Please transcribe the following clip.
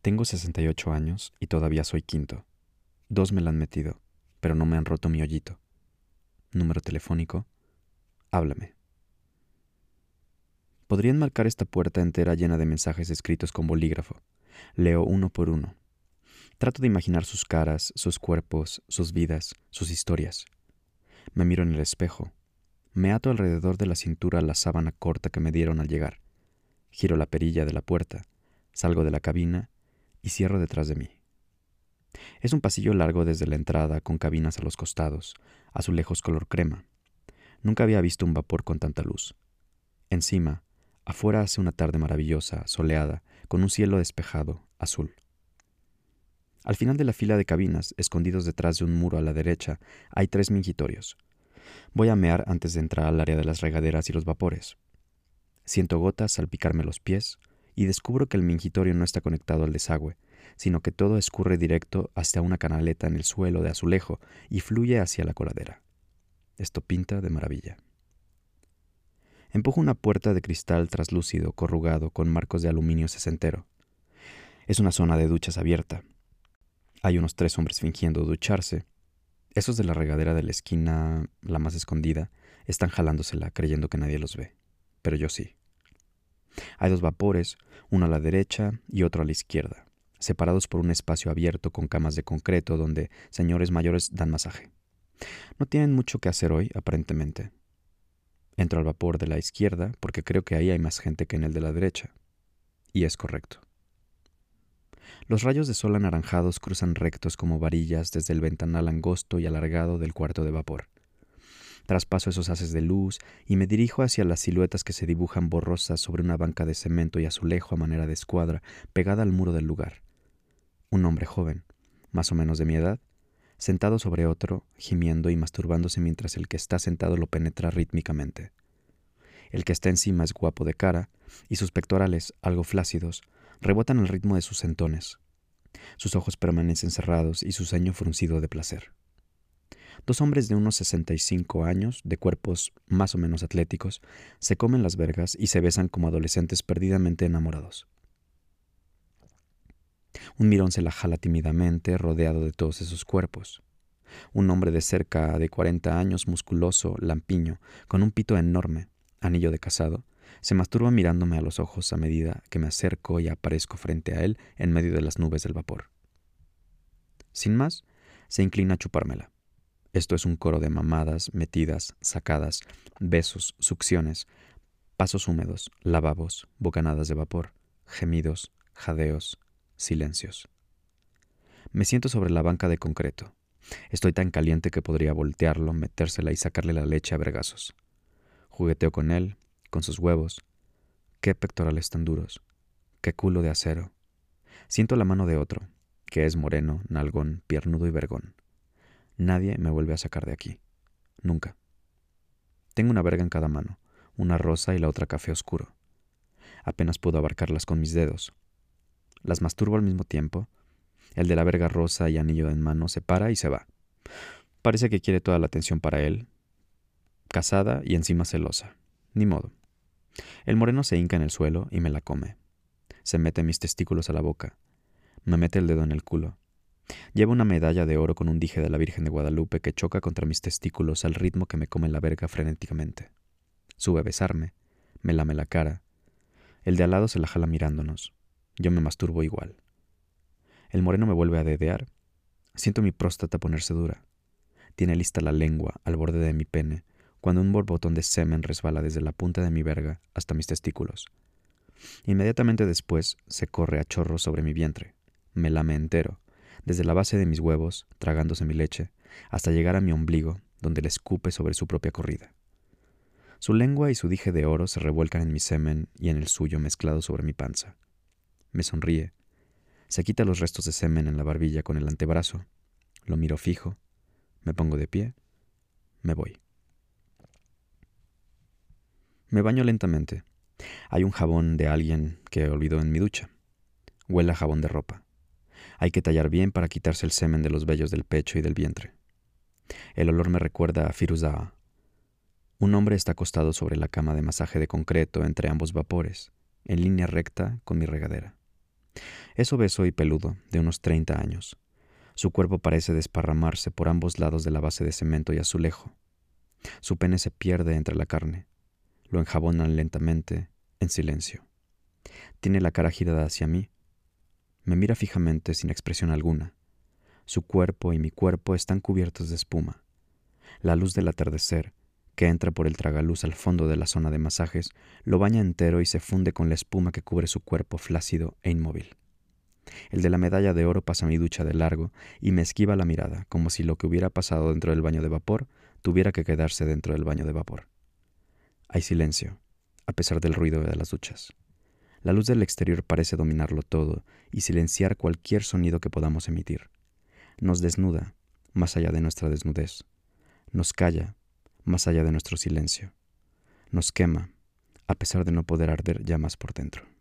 Tengo 68 años y todavía soy quinto. 2 me la han metido, pero no me han roto mi hoyito. Número telefónico, háblame. Podría enmarcar esta puerta entera llena de mensajes escritos con bolígrafo. Leo uno por uno. Trato de imaginar sus caras, sus cuerpos, sus vidas, sus historias. Me miro en el espejo. Me ato alrededor de la cintura la sábana corta que me dieron al llegar. Giro la perilla de la puerta, salgo de la cabina y cierro detrás de mí. Es un pasillo largo desde la entrada, con cabinas a los costados, azulejos color crema. Nunca había visto un vapor con tanta luz. Encima, afuera hace una tarde maravillosa, soleada, con un cielo despejado, azul. Al final de la fila de cabinas, escondidos detrás de un muro a la derecha, hay 3 mingitorios. Voy a mear antes de entrar al área de las regaderas y los vapores. Siento gotas salpicarme los pies y descubro que el mingitorio no está conectado al desagüe, sino que todo escurre directo hacia una canaleta en el suelo de azulejo y fluye hacia la coladera. Esto pinta de maravilla. Empujo una puerta de cristal traslúcido corrugado con marcos de aluminio sesentero. Es una zona de duchas abierta. Hay unos 3 hombres fingiendo ducharse. Esos de la regadera de la esquina, la más escondida, están jalándosela creyendo que nadie los ve. Pero yo sí. Hay 2 vapores, uno a la derecha y otro a la izquierda, separados por un espacio abierto con camas de concreto donde señores mayores dan masaje. No tienen mucho que hacer hoy, aparentemente. Entro al vapor de la izquierda porque creo que ahí hay más gente que en el de la derecha. Y es correcto. Los rayos de sol anaranjados cruzan rectos como varillas desde el ventanal angosto y alargado del cuarto de vapor. Traspaso esos haces de luz y me dirijo hacia las siluetas que se dibujan borrosas sobre una banca de cemento y azulejo a manera de escuadra pegada al muro del lugar. Un hombre joven, más o menos de mi edad, sentado sobre otro, gimiendo y masturbándose mientras el que está sentado lo penetra rítmicamente. El que está encima es guapo de cara y sus pectorales, algo flácidos, rebotan al ritmo de sus sentones. Sus ojos permanecen cerrados y su ceño fruncido de placer. 2 hombres de unos 65 años, de cuerpos más o menos atléticos, se comen las vergas y se besan como adolescentes perdidamente enamorados. Un mirón se la jala tímidamente, rodeado de todos esos cuerpos. Un hombre de cerca de 40 años, musculoso, lampiño, con un pito enorme, anillo de casado, se masturba mirándome a los ojos a medida que me acerco y aparezco frente a él en medio de las nubes del vapor. Sin más, se inclina a chupármela. Esto es un coro de mamadas, metidas, sacadas, besos, succiones, pasos húmedos, lavabos, bocanadas de vapor, gemidos, jadeos, silencios. Me siento sobre la banca de concreto. Estoy tan caliente que podría voltearlo, metérsela y sacarle la leche a vergazos. Jugueteo con él, con sus huevos. Qué pectorales tan duros. Qué culo de acero. Siento la mano de otro, que es moreno, nalgón, piernudo y vergón. Nadie me vuelve a sacar de aquí. Nunca. Tengo una verga en cada mano, una rosa y la otra café oscuro. Apenas puedo abarcarlas con mis dedos. Las masturbo al mismo tiempo. El de la verga rosa y anillo en mano se para y se va. Parece que quiere toda la atención para él. Casada y encima celosa. Ni modo. El moreno se hinca en el suelo y me la come. Se mete mis testículos a la boca. Me mete el dedo en el culo. Lleva una medalla de oro con un dije de la Virgen de Guadalupe que choca contra mis testículos al ritmo que me come la verga frenéticamente. Sube a besarme, me lame la cara. El de al lado se la jala mirándonos. Yo me masturbo igual. El moreno me vuelve a dedear. Siento mi próstata ponerse dura. Tiene lista la lengua al borde de mi pene cuando un borbotón de semen resbala desde la punta de mi verga hasta mis testículos. Inmediatamente después se corre a chorros sobre mi vientre. Me lame entero, desde la base de mis huevos, tragándose mi leche, hasta llegar a mi ombligo, donde le escupe sobre su propia corrida. Su lengua y su dije de oro se revuelcan en mi semen y en el suyo mezclado sobre mi panza. Me sonríe. Se quita los restos de semen en la barbilla con el antebrazo. Lo miro fijo. Me pongo de pie. Me voy. Me baño lentamente. Hay un jabón de alguien que olvidó en mi ducha. Huele a jabón de ropa. Hay que tallar bien para quitarse el semen de los vellos del pecho y del vientre. El olor me recuerda a Firuzah. Un hombre está acostado sobre la cama de masaje de concreto entre ambos vapores, en línea recta con mi regadera. Es obeso y peludo, de unos 30 años. Su cuerpo parece desparramarse por ambos lados de la base de cemento y azulejo. Su pene se pierde entre la carne. Lo enjabonan lentamente, en silencio. Tiene la cara girada hacia mí. Me mira fijamente sin expresión alguna. Su cuerpo y mi cuerpo están cubiertos de espuma. La luz del atardecer, que entra por el tragaluz al fondo de la zona de masajes, lo baña entero y se funde con la espuma que cubre su cuerpo flácido e inmóvil. El de la medalla de oro pasa mi ducha de largo y me esquiva la mirada, como si lo que hubiera pasado dentro del baño de vapor tuviera que quedarse dentro del baño de vapor. Hay silencio, a pesar del ruido de las duchas. La luz del exterior parece dominarlo todo y silenciar cualquier sonido que podamos emitir. Nos desnuda, más allá de nuestra desnudez. Nos calla, más allá de nuestro silencio. Nos quema, a pesar de no poder arder llamas por dentro.